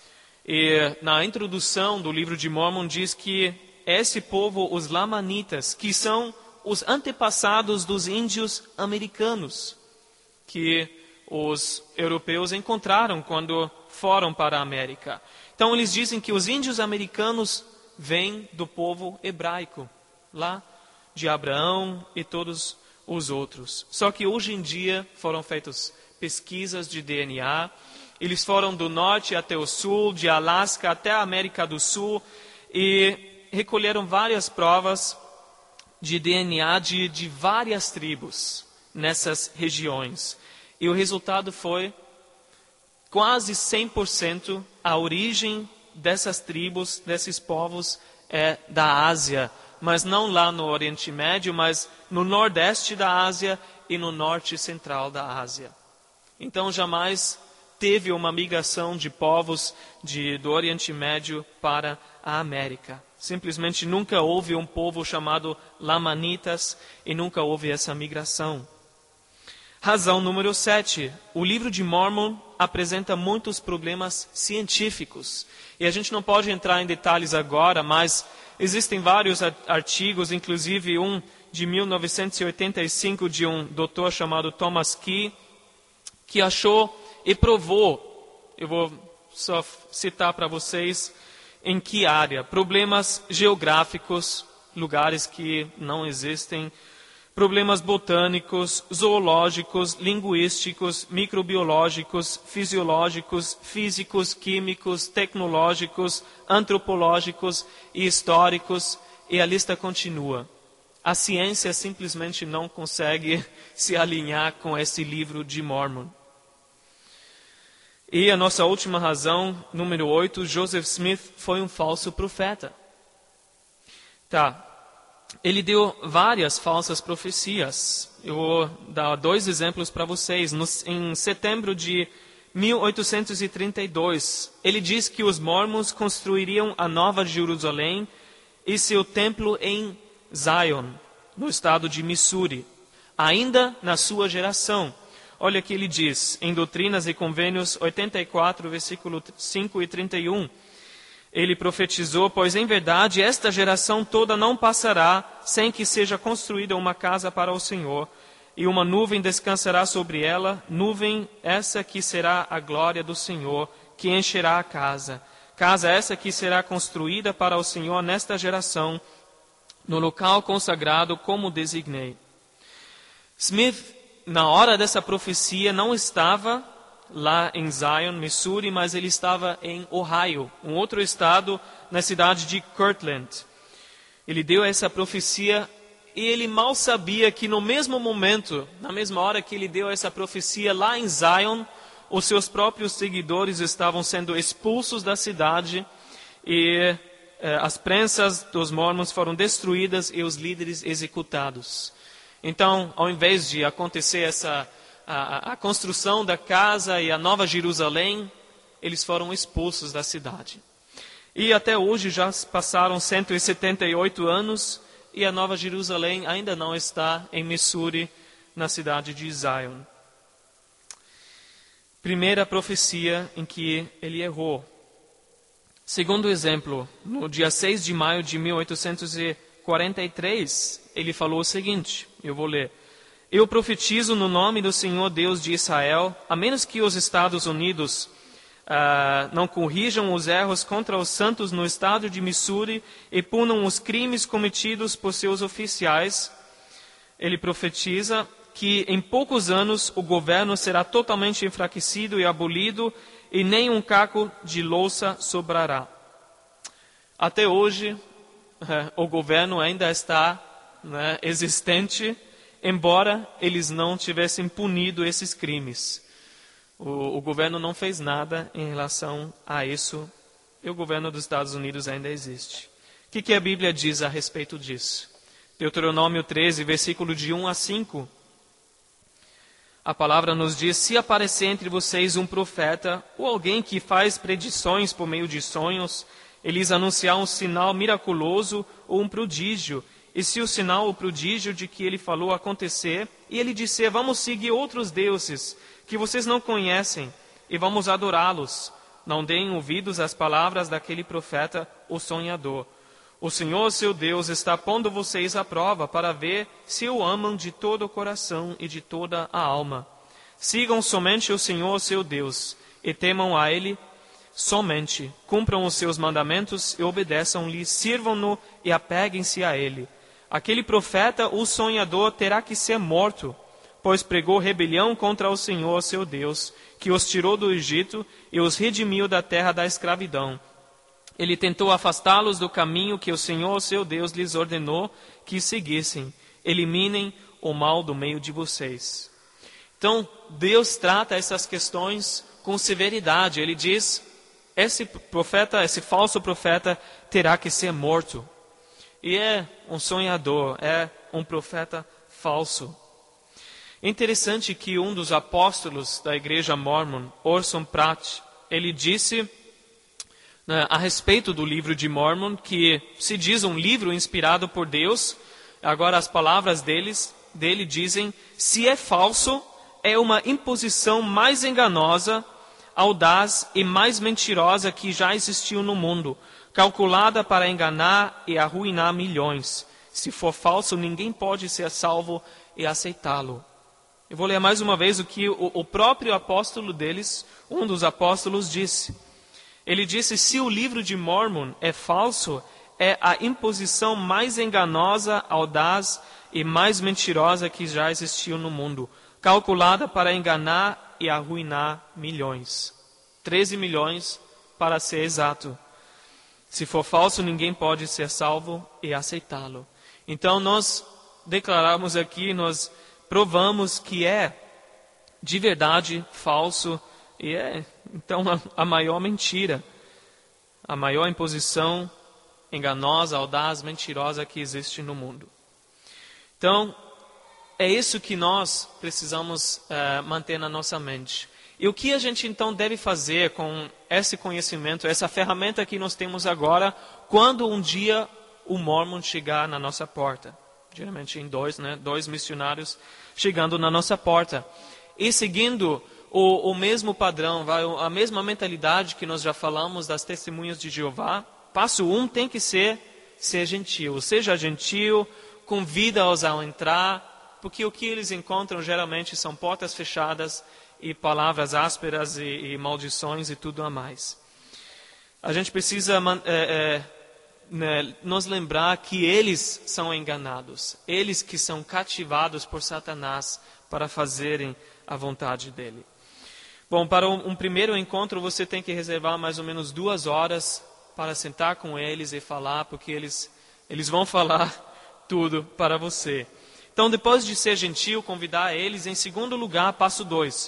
E na introdução do livro de Mormon diz que esse povo, os lamanitas, que são os antepassados dos índios americanos, que os europeus encontraram quando foram para a América. Então eles dizem que os índios americanos vêm do povo hebraico, lá de Abraão e todos os outros. Só que hoje em dia foram feitas pesquisas de D N A. Eles foram do norte até o sul, de Alasca até a América do Sul, e recolheram várias provas de D N A de, de várias tribos nessas regiões. E o resultado foi quase cem por cento a origem dessas tribos, desses povos, é da Ásia. Mas não lá no Oriente Médio, mas no nordeste da Ásia e no norte central da Ásia. Então jamais teve uma migração de povos de, do Oriente Médio para a América. Simplesmente nunca houve um povo chamado Lamanitas e nunca houve essa migração. Razão número sete. O livro de Mormon apresenta muitos problemas científicos. E a gente não pode entrar em detalhes agora, mas existem vários artigos, inclusive um de mil novecentos e oitenta e cinco de um doutor chamado Thomas Key, que achou e provou, eu vou só citar para vocês em que área, problemas geográficos, lugares que não existem, problemas botânicos, zoológicos, linguísticos, microbiológicos, fisiológicos, físicos, químicos, tecnológicos, antropológicos e históricos, e a lista continua. A ciência simplesmente não consegue se alinhar com esse livro de Mormon. E a nossa última razão, número oito, Joseph Smith foi um falso profeta. Tá. Ele deu várias falsas profecias. Eu vou dar dois exemplos para vocês. No, em setembro de mil oitocentos e trinta e dois, ele diz que os mormons construiriam a Nova Jerusalém e seu templo em Zion, no estado de Missouri, ainda na sua geração. Olha o que ele diz em Doutrinas e Convênios oitenta e quatro, versículo cinco e trinta e um. Ele profetizou, pois em verdade esta geração toda não passará sem que seja construída uma casa para o Senhor, e uma nuvem descansará sobre ela, nuvem essa que será a glória do Senhor, que encherá a casa. Casa essa que será construída para o Senhor nesta geração, no local consagrado como designei. Smith, na hora dessa profecia, não estava lá em Zion, Missouri, mas ele estava em Ohio, um outro estado, na cidade de Kirtland. Ele deu essa profecia e ele mal sabia que no mesmo momento, na mesma hora que ele deu essa profecia lá em Zion, os seus próprios seguidores estavam sendo expulsos da cidade e eh, as prensas dos mormons foram destruídas e os líderes executados. Então, ao invés de acontecer essa A, a construção da casa e a Nova Jerusalém, eles foram expulsos da cidade. E até hoje já passaram cento e setenta e oito anos e a Nova Jerusalém ainda não está em Missouri, na cidade de Zion. Primeira profecia em que ele errou. Segundo exemplo, no dia seis de maio de mil oitocentos e quarenta e três, ele falou o seguinte, eu vou ler. Eu profetizo no nome do Senhor Deus de Israel, a menos que os Estados Unidos uh, não corrijam os erros contra os santos no estado de Missouri e punam os crimes cometidos por seus oficiais. Ele profetiza, que em poucos anos o governo será totalmente enfraquecido e abolido e nem um caco de louça sobrará. Até hoje, eh, o governo ainda está, né, existente, embora eles não tivessem punido esses crimes. O, o governo não fez nada em relação a isso, e o governo dos Estados Unidos ainda existe. O que, que a Bíblia diz a respeito disso? Deuteronômio treze, versículo de um a cinco. A palavra nos diz: se aparecer entre vocês um profeta ou alguém que faz predições por meio de sonhos, eles anunciar um sinal miraculoso ou um prodígio, e se o sinal ou prodígio de que ele falou acontecer, e ele disser: vamos seguir outros deuses que vocês não conhecem e vamos adorá-los, não deem ouvidos às palavras daquele profeta ou sonhador. O Senhor, seu Deus, está pondo vocês à prova para ver se o amam de todo o coração e de toda a alma. Sigam somente o Senhor, seu Deus, e temam a Ele somente. Cumpram os seus mandamentos e obedeçam-lhe, sirvam-no e apeguem-se a Ele. Aquele profeta ou sonhador terá que ser morto, pois pregou rebelião contra o Senhor, seu Deus, que os tirou do Egito e os redimiu da terra da escravidão. Ele tentou afastá-los do caminho que o Senhor, seu Deus, lhes ordenou que seguissem. Eliminem o mal do meio de vocês. Então, Deus trata essas questões com severidade. Ele diz: esse profeta, esse falso profeta, terá que ser morto. E é um sonhador, é um profeta falso. É interessante que um dos apóstolos da igreja Mormon, Orson Pratt, ele disse, né, a respeito do livro de Mormon, que se diz um livro inspirado por Deus. Agora as palavras deles, dele dizem: se é falso, é uma imposição mais enganosa, audaz e mais mentirosa que já existiu no mundo, calculada para enganar e arruinar milhões. Se for falso, ninguém pode ser salvo e aceitá-lo. Eu vou ler mais uma vez o que o, o próprio apóstolo deles, um dos apóstolos, disse. Ele disse: se o livro de Mormon é falso, é a imposição mais enganosa, audaz e mais mentirosa que já existiu no mundo, calculada para enganar e arruinar milhões. treze milhões, para ser exato. Se for falso, ninguém pode ser salvo e aceitá-lo. Então nós declaramos aqui, nós provamos que é de verdade falso, e é então a, a maior mentira, a maior imposição enganosa, audaz, mentirosa que existe no mundo. Então, é isso que nós precisamos uh, manter na nossa mente. E o que a gente então deve fazer com esse conhecimento, essa ferramenta que nós temos agora, quando um dia o Mormon chegar na nossa porta? Geralmente em dois, né? Dois missionários chegando na nossa porta. E seguindo o, o mesmo padrão, vai, a mesma mentalidade que nós já falamos das testemunhas de Jeová. Passo um tem que ser ser gentil. Seja gentil, convida-os a entrar, porque o que eles encontram geralmente são portas fechadas e palavras ásperas e, e maldições e tudo a mais. A gente precisa é, é, né, nos lembrar que eles são enganados, eles que são cativados por Satanás para fazerem a vontade dele. Bom, para um, um primeiro encontro você tem que reservar mais ou menos duas horas para sentar com eles e falar, porque eles, eles vão falar tudo para você. Então, depois de ser gentil, convidar eles, em segundo lugar, passo dois.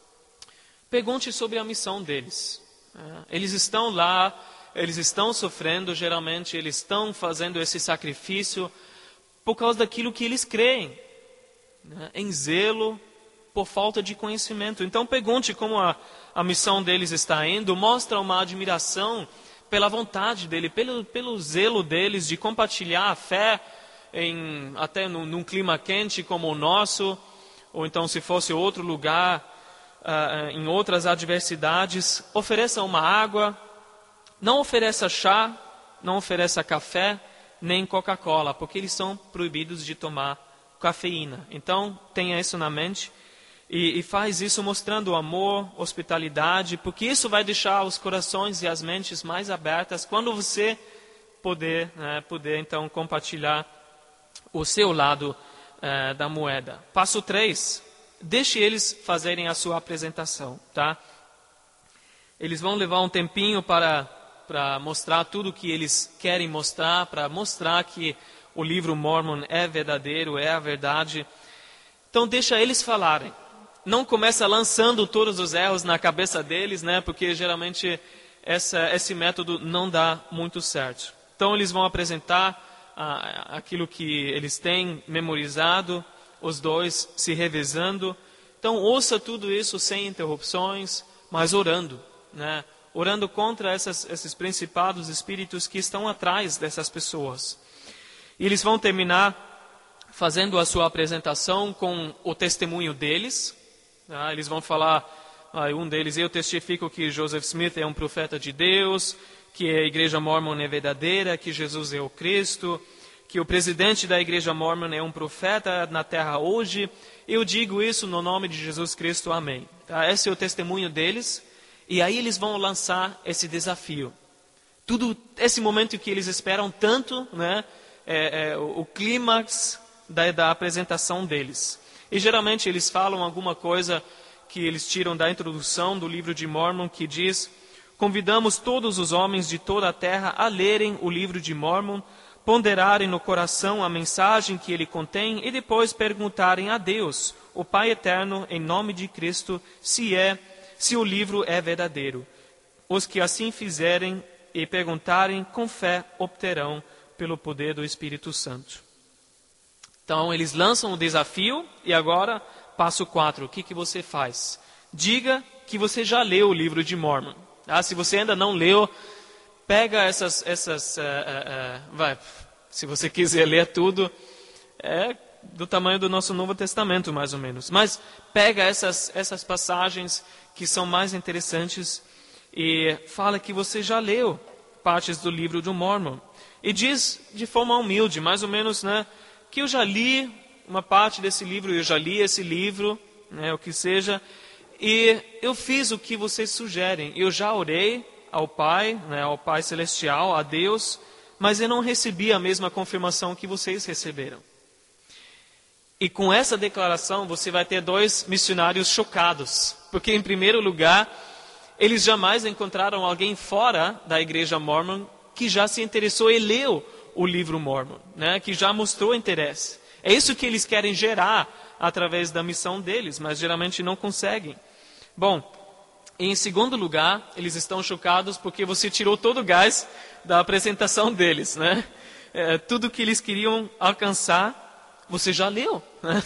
Pergunte sobre a missão deles. Eles estão lá, eles estão sofrendo, geralmente eles estão fazendo esse sacrifício por causa daquilo que eles creem, né? Em zelo, por falta de conhecimento. Então pergunte como a, a missão deles está indo, mostra uma admiração pela vontade dele, pelo, pelo zelo deles de compartilhar a fé, em, até no, num clima quente como o nosso, ou então se fosse outro lugar, Uh, em outras adversidades. Ofereça uma água, não ofereça chá, não ofereça café, nem Coca-Cola, porque eles são proibidos de tomar cafeína. Então, tenha isso na mente e, e faz isso mostrando amor, hospitalidade, porque isso vai deixar os corações e as mentes mais abertas quando você poder, né, poder então compartilhar o seu lado uh, da moeda. Passo três, deixe eles fazerem a sua apresentação, tá? Eles vão levar um tempinho para, para mostrar tudo o que eles querem mostrar, para mostrar que o livro Mormon é verdadeiro, é a verdade. Então deixa eles falarem. Não começa lançando todos os erros na cabeça deles, né? Porque geralmente essa, esse método não dá muito certo. Então eles vão apresentar ah, aquilo que eles têm memorizado, os dois se revezando. Então ouça tudo isso sem interrupções, mas orando, né? Orando contra essas, esses principados espíritos que estão atrás dessas pessoas. E eles vão terminar fazendo a sua apresentação com o testemunho deles. Tá? Eles vão falar, ah, um deles, eu testifico que Joseph Smith é um profeta de Deus, que a Igreja Mormon é verdadeira, que Jesus é o Cristo, que o presidente da Igreja Mormon é um profeta na terra hoje. Eu digo isso no nome de Jesus Cristo, amém. Tá? Esse é o testemunho deles. E aí eles vão lançar esse desafio. Tudo esse momento que eles esperam tanto, né? É, é, o, o clímax da, da apresentação deles. E geralmente eles falam alguma coisa que eles tiram da introdução do livro de Mormon, que diz: convidamos todos os homens de toda a terra a lerem o livro de Mormon, ponderarem no coração a mensagem que ele contém e depois perguntarem a Deus, o Pai Eterno, em nome de Cristo, se é, se o livro é verdadeiro. Os que assim fizerem e perguntarem com fé obterão pelo poder do Espírito Santo. Então, eles lançam o desafio e agora, passo quatro, o que, que você faz? Diga que você já leu o livro de Mormon. Ah, se você ainda não leu, pega essas... essas uh, uh, uh, vai, se você quiser ler tudo, é do tamanho do nosso Novo Testamento, mais ou menos. Mas pega essas, essas passagens que são mais interessantes e fala que você já leu partes do livro do Mormon. E diz de forma humilde, mais ou menos, né, que eu já li uma parte desse livro, eu já li esse livro, né, o que seja, e eu fiz o que vocês sugerem. Eu já orei ao Pai, né, ao Pai Celestial, a Deus, mas eu não recebi a mesma confirmação que vocês receberam. E com essa declaração você vai ter dois missionários chocados, porque em primeiro lugar, eles jamais encontraram alguém fora da Igreja Mormon que já se interessou e leu o livro Mormon, né? Que já mostrou interesse. É isso que eles querem gerar através da missão deles, mas geralmente não conseguem. Bom, em segundo lugar, eles estão chocados porque você tirou todo o gás da apresentação deles, né? É, tudo que eles queriam alcançar, você já leu, né?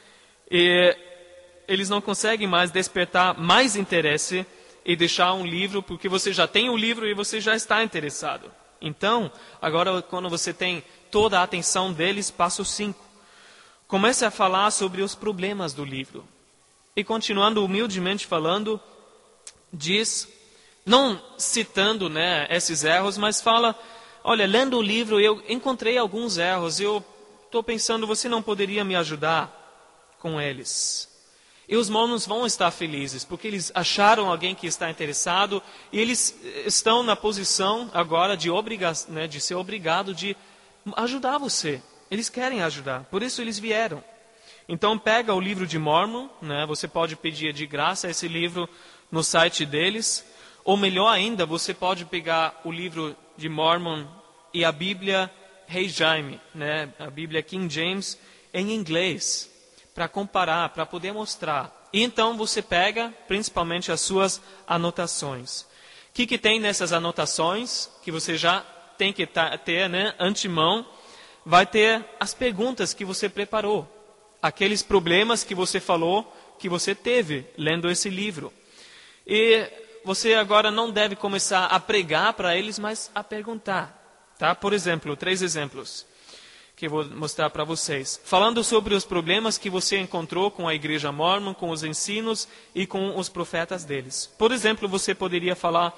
E eles não conseguem mais despertar mais interesse e deixar um livro, porque você já tem o livro e você já está interessado. Então, agora quando você tem toda a atenção deles, passo cinco. Comece a falar sobre os problemas do livro. E continuando humildemente falando, diz, não citando, né, esses erros, mas fala, olha, lendo o livro eu encontrei alguns erros, eu estou pensando, você não poderia me ajudar com eles? E os mormons vão estar felizes, porque eles acharam alguém que está interessado, e eles estão na posição agora de, obriga- né, de ser obrigado de ajudar você. Eles querem ajudar, por isso eles vieram. Então pega o livro de Mormon, né, você pode pedir de graça esse livro no site deles, ou melhor ainda, você pode pegar o livro de Mormon e a Bíblia Rei Jaime, né, a Bíblia King James, em inglês, para comparar, para poder mostrar. E então você pega principalmente as suas anotações. O que, que tem nessas anotações, que você já tem que ter, né, antemão? Vai ter as perguntas que você preparou, aqueles problemas que você falou, que você teve lendo esse livro. E você agora não deve começar a pregar para eles, mas a perguntar. Tá? Por exemplo, três exemplos que eu vou mostrar para vocês. Falando sobre os problemas que você encontrou com a Igreja Mormon, com os ensinos e com os profetas deles. Por exemplo, você poderia falar,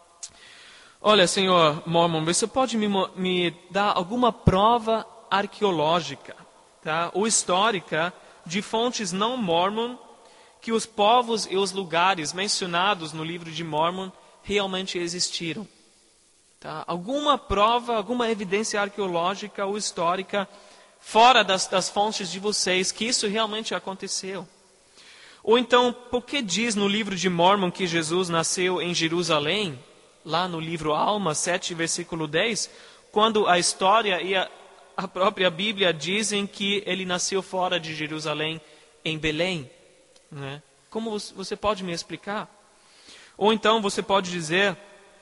olha, senhor Mormon, você pode me, me dar alguma prova arqueológica, tá, ou histórica de fontes não Mormon que os povos e os lugares mencionados no livro de Mormon realmente existiram? Tá? Alguma prova, alguma evidência arqueológica ou histórica fora das, das fontes de vocês, que isso realmente aconteceu. Ou então, por que diz no livro de Mórmon que Jesus nasceu em Jerusalém, lá no livro Alma sete, versículo dez, quando a história e a, a própria Bíblia dizem que ele nasceu fora de Jerusalém, em Belém? Né? Como você pode me explicar? Ou então você pode dizer,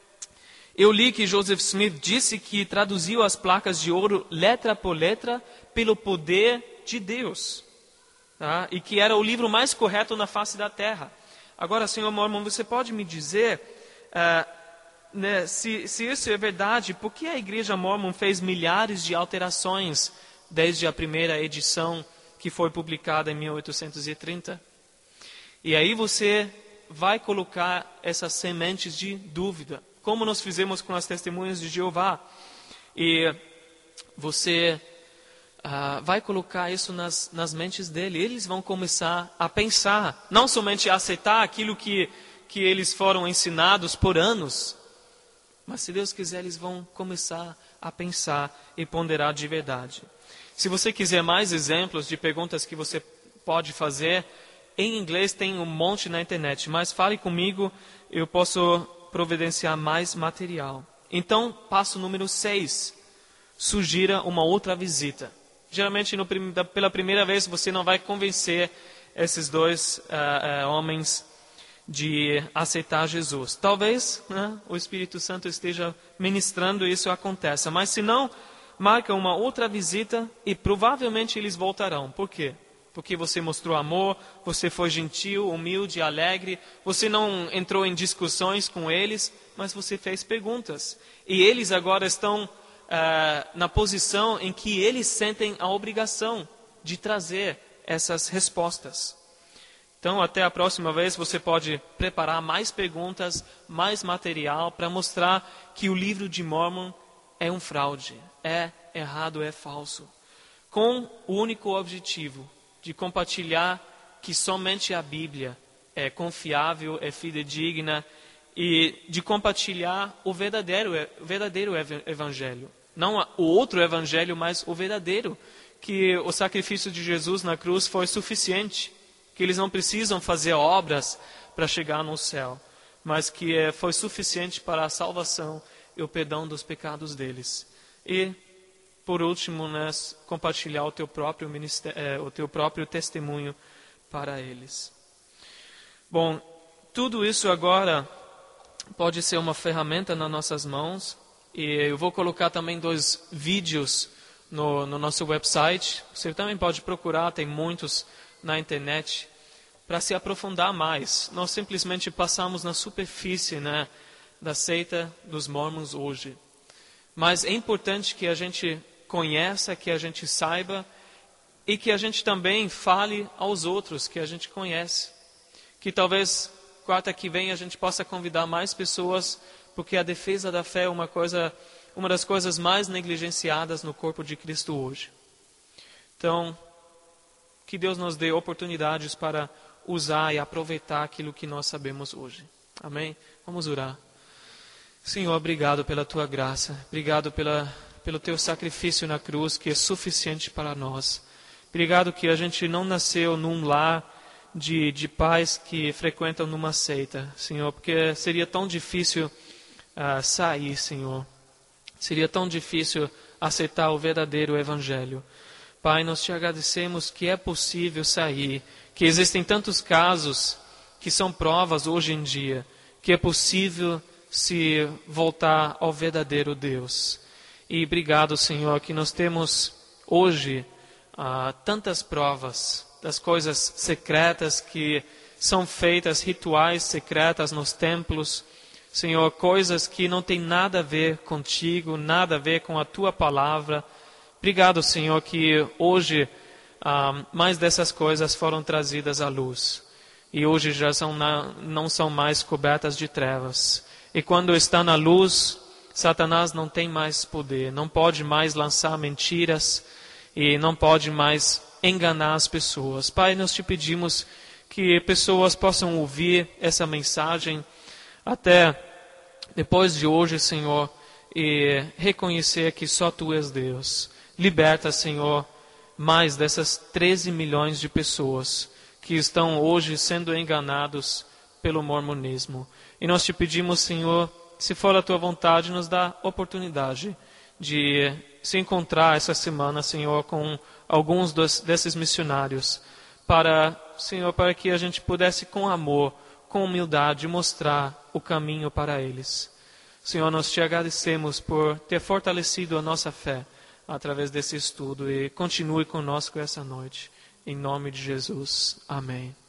eu li que Joseph Smith disse que traduziu as placas de ouro letra por letra pelo poder de Deus. Tá? E que era o livro mais correto na face da terra. Agora, senhor Mormon, você pode me dizer, uh, né, se, se isso é verdade, por que a Igreja Mormon fez milhares de alterações desde a primeira edição que foi publicada em mil oitocentos e trinta? E aí você vai colocar essas sementes de dúvida, como nós fizemos com as testemunhas de Jeová. E você uh, vai colocar isso nas, nas mentes dele. Eles vão começar a pensar, não somente a aceitar aquilo que, que eles foram ensinados por anos, mas se Deus quiser, eles vão começar a pensar e ponderar de verdade. Se você quiser mais exemplos de perguntas que você pode fazer, em inglês tem um monte na internet, mas fale comigo, eu posso providenciar mais material. Então, passo número seis, sugira uma outra visita. Geralmente, no, pela primeira vez, você não vai convencer esses dois uh, uh, homens de aceitar Jesus. Talvez, né, o Espírito Santo esteja ministrando e isso aconteça, mas se não, marca uma outra visita e provavelmente eles voltarão. Por quê? Porque você mostrou amor, você foi gentil, humilde, alegre, você não entrou em discussões com eles, mas você fez perguntas. E eles agora estão uh, na posição em que eles sentem a obrigação de trazer essas respostas. Então, até a próxima vez, você pode preparar mais perguntas, mais material, para mostrar que o livro de Mormon é um fraude, é errado, é falso. Com o único objetivo de compartilhar que somente a Bíblia é confiável, é fidedigna, e de compartilhar o verdadeiro, o verdadeiro evangelho. Não o outro evangelho, mas o verdadeiro, que o sacrifício de Jesus na cruz foi suficiente, que eles não precisam fazer obras para chegar no céu, mas que foi suficiente para a salvação e o perdão dos pecados deles. E por último, né, compartilhar o teu próprio ministério, é, o teu próprio testemunho para eles. Bom, tudo isso agora pode ser uma ferramenta nas nossas mãos. E eu vou colocar também dois vídeos no, no nosso website. Você também pode procurar, tem muitos na internet, para se aprofundar mais. Nós simplesmente passamos na superfície, né, da seita dos Mormons hoje. Mas é importante que a gente conheça, que a gente saiba e que a gente também fale aos outros que a gente conhece. Que talvez quarta que vem a gente possa convidar mais pessoas, porque a defesa da fé é uma coisa, uma das coisas mais negligenciadas no corpo de Cristo hoje. Então, que Deus nos dê oportunidades para usar e aproveitar aquilo que nós sabemos hoje. Amém? Vamos orar. Senhor, obrigado pela Tua graça. Obrigado pela, pelo Teu sacrifício na cruz, que é suficiente para nós. Obrigado que a gente não nasceu num lar de, de pais que frequentam numa seita, Senhor, porque seria tão difícil uh, sair, Senhor. Seria tão difícil aceitar o verdadeiro Evangelho. Pai, nós Te agradecemos que é possível sair, que existem tantos casos que são provas hoje em dia, que é possível se voltar ao verdadeiro Deus. E obrigado, Senhor, que nós temos hoje ah, tantas provas das coisas secretas que são feitas, rituais secretas nos templos. Senhor, coisas que não têm nada a ver contigo, nada a ver com a Tua palavra. Obrigado, Senhor, que hoje ah, mais dessas coisas foram trazidas à luz. E hoje já são na, não são mais cobertas de trevas. E quando está na luz, Satanás não tem mais poder, não pode mais lançar mentiras e não pode mais enganar as pessoas. Pai, nós Te pedimos que pessoas possam ouvir essa mensagem até depois de hoje, Senhor, e reconhecer que só Tu és Deus. Liberta, Senhor, mais dessas treze milhões de pessoas que estão hoje sendo enganados pelo mormonismo. E nós te pedimos, Senhor, se for a tua vontade, nos dá oportunidade de se encontrar essa semana, Senhor, com alguns dos, desses missionários, para, Senhor, para que a gente pudesse com amor, com humildade, mostrar o caminho para eles. Senhor, nós te agradecemos por ter fortalecido a nossa fé através desse estudo e continue conosco essa noite. Em nome de Jesus. Amém.